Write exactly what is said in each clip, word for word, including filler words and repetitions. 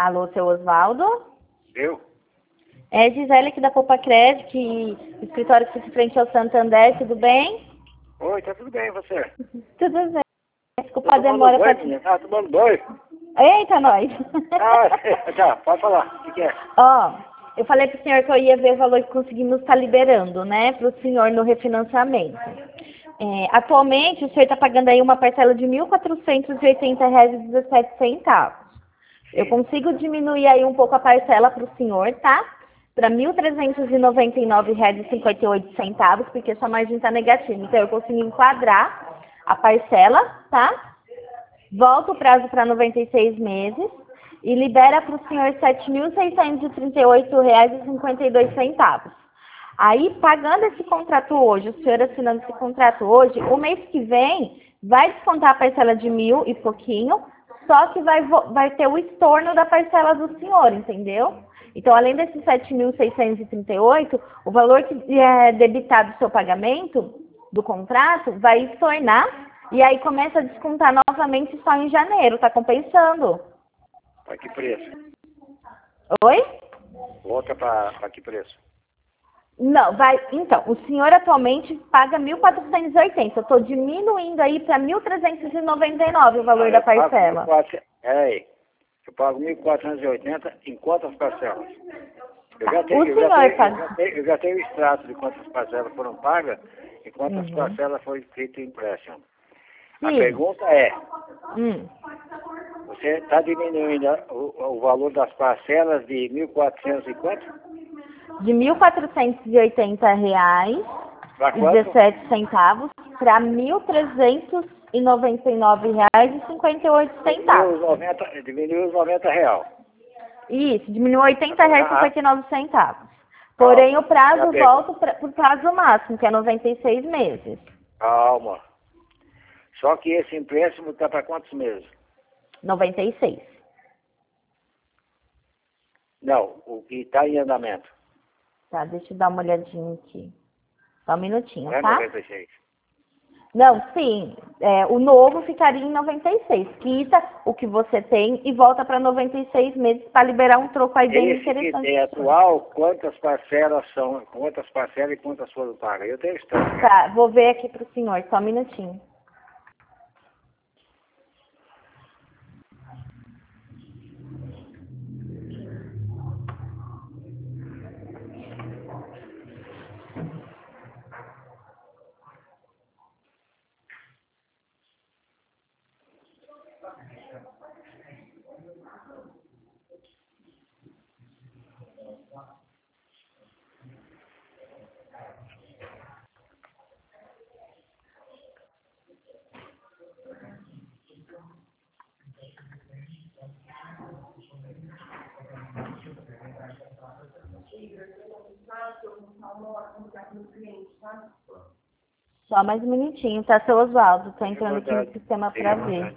Alô, seu Osvaldo? Eu? É Gisele aqui da Copa Crédito, que escritório que fica frente ao Santander, tudo bem? Oi, tá tudo bem, e você? Tudo bem. Desculpa Tá a tomando demora banho, pra... menina? Tá tomando banho? Eita, nós! Ah, tá, pode falar, o que, que é? Ó, eu falei pro senhor que eu ia ver o valor que conseguimos estar liberando, né, pro senhor no refinanciamento. É, atualmente, o senhor está pagando aí uma parcela de mil quatrocentos e oitenta reais e dezessete centavos. Eu consigo diminuir aí um pouco a parcela para o senhor, tá? Para mil trezentos e noventa e nove reais e cinquenta e oito centavos, porque sua margem está negativa. Então, eu consigo enquadrar a parcela, tá? Volta o prazo para noventa e seis meses e libera para o senhor sete mil seiscentos e trinta e oito reais e cinquenta e dois centavos. Aí, pagando esse contrato hoje, o senhor assinando esse contrato hoje, o mês que vem vai descontar a parcela de mil e pouquinho, só que vai, vai ter o estorno da parcela do senhor, entendeu? Então, além desses sete mil seiscentos e trinta e oito, o valor que é debitado do seu pagamento, do contrato, vai estornar e aí começa a descontar novamente só em janeiro, tá compensando. Pra que preço? Oi? Volta pra, pra que preço? Não, vai. Então, o senhor atualmente paga mil quatrocentos e oitenta. Eu estou diminuindo aí para mil trezentos e noventa e nove o valor Ah, da eu pago parcela. mil e quatrocentos. Peraí. Eu pago mil quatrocentos e oitenta em quantas parcelas? Eu já tenho, O eu já senhor tenho, eu faz. já tenho, eu já tenho o extrato de quantas parcelas foram pagas e quantas Uhum. parcelas foi feito o empréstimo. A Sim. pergunta é, Hum. você está diminuindo o, o valor das parcelas de mil e quatrocentos e quanto? De mil quatrocentos e oitenta reais Pra e quanto? dezessete centavos para mil trezentos e noventa e nove reais e cinquenta e oito Diminuiu centavos. os noventa, diminuiu os noventa real. Isso, diminuiu oitenta reais e Ah, cinquenta e nove centavos. Porém, calma. o prazo Já pegou. volta para o prazo máximo, que é noventa e seis meses. Calma. Só que esse empréstimo está para quantos meses? noventa e seis. Não, o que está em andamento. Tá, deixa eu dar uma olhadinha aqui. Só um minutinho, Não é tá? noventa e seis. Não, sim. É, o novo ficaria em noventa e seis. Quita o que você tem e volta para noventa e seis meses para liberar um troco aí bem Esse que interessante. tem atual, quantas parcelas são, quantas parcelas e quantas foram pagas? Eu tenho história. Tá, vou ver aqui pro senhor, só um minutinho. Só mais um minutinho, tá, seu Oswaldo? Tô entrando aqui no sistema para ver.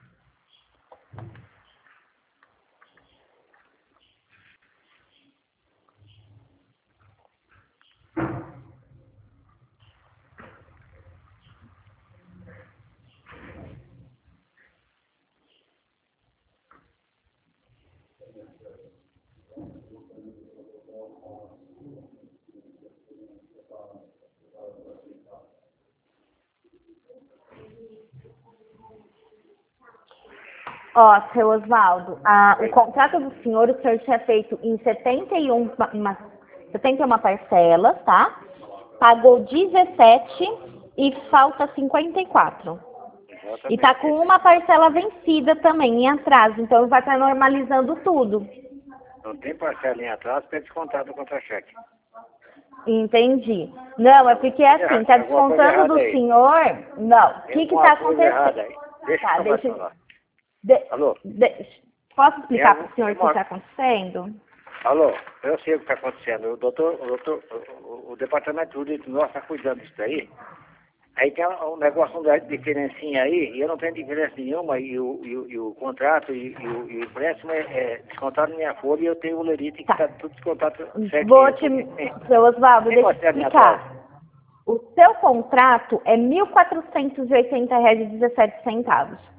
Ó, seu Oswaldo, a- o contrato do senhor, o senhor tinha feito em setenta e um, pa- uma, setenta e uma parcelas, tá? Pagou dezessete e falta cinquenta e quatro. E tá com uma parcela vencida também, em atraso. Então vai estar normalizando tudo. Não tem parcela em atraso para descontar do contra-cheque. Entendi. Não, é porque assim, tá Alguma coisa descontando do errada aí. senhor. Não, o Tem que que alguma tá coisa errada acontecendo? aí. Deixa Tá, eu mais deixa. falar. De, Alô? de, posso explicar Tem para o algum- senhor tem o que uma- está acontecendo? Alô, eu sei o que está acontecendo. O doutor, o, doutor, o, o departamento jurídico nosso está cuidando disso daí. Aí tem um negócio de diferencinha aí, e eu não tenho diferença nenhuma, e o, e o, e o contrato e, e, o, e o empréstimo é, é descontado na minha folha e eu tenho o lerite que Tá. está tudo descontado certinho. Vou te. Tem- Seu Oswaldo, tem deixa eu parcela em explicar. atraso. O seu contrato é mil quatrocentos e oitenta reais e dezessete centavos.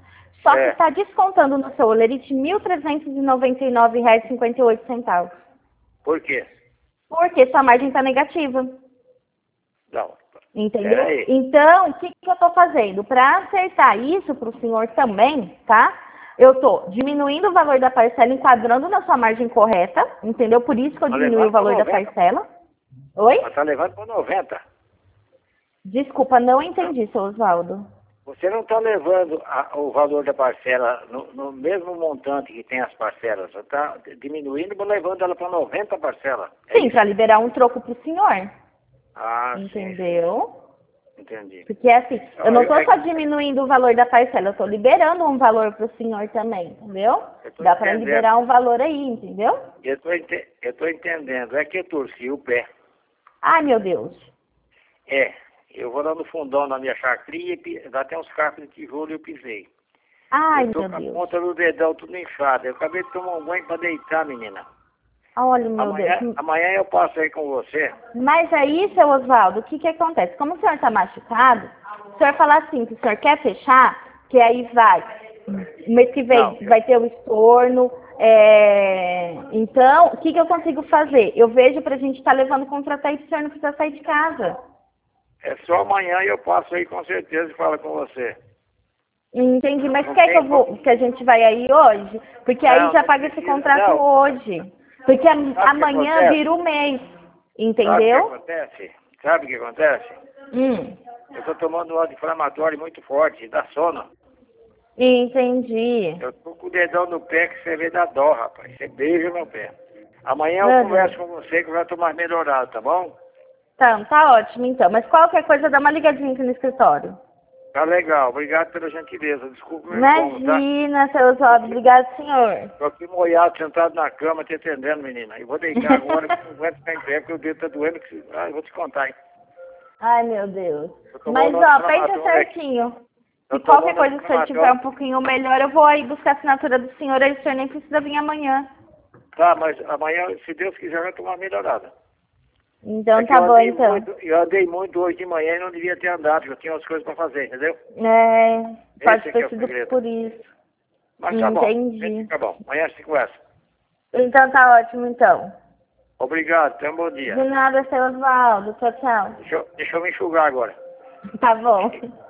Só que É. está descontando no seu olerite mil trezentos e noventa e nove reais e cinquenta e oito centavos. Por quê? Porque sua margem está negativa. Não. Entendeu? Peraí. Então, o que, que eu estou fazendo? Para acertar isso para o senhor também, tá? Eu estou diminuindo o valor da parcela, enquadrando na sua margem correta, entendeu? Por isso que eu Tá diminui o levando pra valor da noventa. parcela. Oi? Mas tá levando para noventa. Desculpa, não entendi, seu Oswaldo. Você não está levando a- o valor da parcela no, no mesmo montante que tem as parcelas. Você está diminuindo, mas levando ela para noventa parcelas. É Sim, isso? para liberar um troco para o senhor. Ah, sim, Entendeu? sim. Entendi. Porque assim, eu Não, não eu- estou é- só diminuindo o valor da parcela, eu estou liberando um valor para o senhor também, entendeu? Eu tô Dá para entendendo. liberar um valor aí, entendeu? Eu estou ente, eu tô entendendo. É que eu torci o pé. Ai, meu Deus. É, eu vou lá no fundão na minha chacrinha, e pi- lá tem uns cacos de tijolo e eu pisei. Ai, Eu tô meu com a Deus. ponta do dedão tudo inchado. Eu acabei de tomar um banho para deitar, menina. Olha, meu Amanhã, Deus. amanhã eu passo aí com você. Mas aí, seu Oswaldo, o que que acontece? Como o senhor está machucado, o senhor fala assim, que o senhor quer fechar, que aí vai, mês que vem Não, vai ter o estorno, é... então, o que que eu consigo fazer? Eu vejo pra gente estar levando contrato aí pro senhor não precisar sair de casa. é só amanhã eu passo aí com certeza e falo com você. Entendi, mas Não quer que tem eu vou, como. que a gente vai aí hoje? Porque aí Não, já não paga esse precisa, contrato não. hoje. Porque am- Sabe o que amanhã acontece? vira o mês, Sabe o que entendeu? acontece? Sabe o que acontece? Hum, Eu estou tomando um anti-inflamatório muito forte, dá sono. entendi. Eu tô com o dedão no pé que você vê da dó, rapaz. Você beija meu pé. Amanhã eu Meu converso Deus. com você que eu já tô mais melhorado, tá bom? Tá, tá ótimo então. Mas qualquer coisa, dá uma ligadinha aqui no escritório. Tá legal. Obrigado pela gentileza. Desculpa o meu incômodo, tá? Imagina, seu Oswaldo. Obrigado, senhor. Tô aqui molhado, sentado na cama, te atendendo, menina. Eu vou deitar agora, porque não aguento ficar em pé, porque o dedo tá doendo. Que... Ah, eu vou te contar, hein? Ai, meu Deus. Eu tomando Mas, ó, pensa anti-inflamatório aqui. certinho. Eu Se qualquer tomando coisa, se o senhor tiver um anti-inflamatório. pouquinho melhor, eu vou aí buscar a assinatura do senhor, aí o senhor nem precisa vir amanhã. Tá, mas amanhã, se Deus quiser, vai tomar melhorada. Então, É que tá eu bom, andei então. muito, eu andei muito hoje de manhã e não devia ter andado, porque eu tinha umas coisas para fazer, entendeu? É, pode Esse aqui é ter o sido segredo. por isso. Mas tá bom. Entendi. Tá bom. Amanhã a gente conversa. Então, tá ótimo, então. Obrigado. Tenha um bom dia. De nada, seu Oswaldo. Tchau, tchau. Deixa eu, deixa eu me enxugar agora. Tá bom.